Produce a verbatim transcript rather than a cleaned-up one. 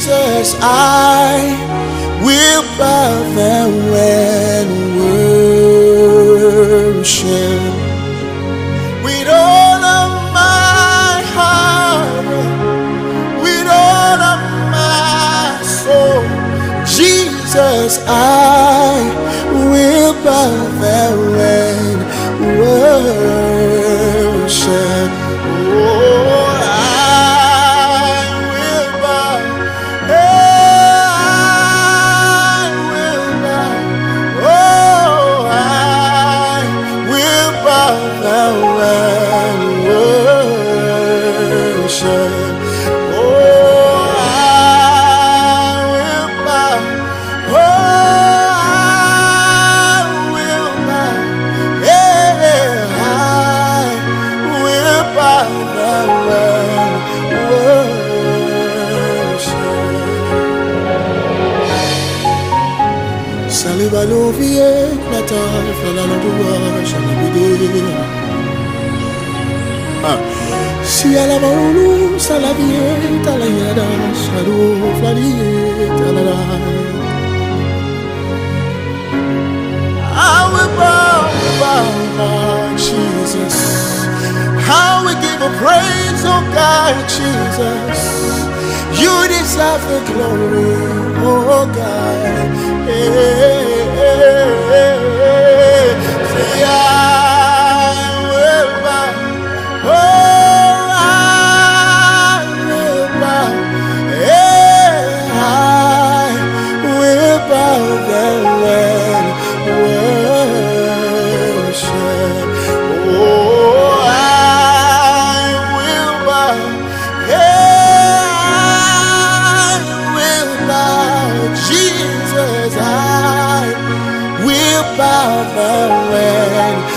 Jesus, I will bow down and worship with all of my heart, with all of my soul. Jesus, I will bow down and worship. Oh, Salivalovie, Natal, Falanadua, Shalabide. Si à la Maulu, Salavie, Talayada, Shalou, Flalie, Talada. I will bow, bow, bow, Jesus. How we give a praise, oh God, Jesus. You deserve the glory, oh God. Hey, hey, hey, hey. Say, I will bow. Oh, I will bow. Hey, I will bow down and worship. Oh, I will bow. Hey, Jesus, I will bow down and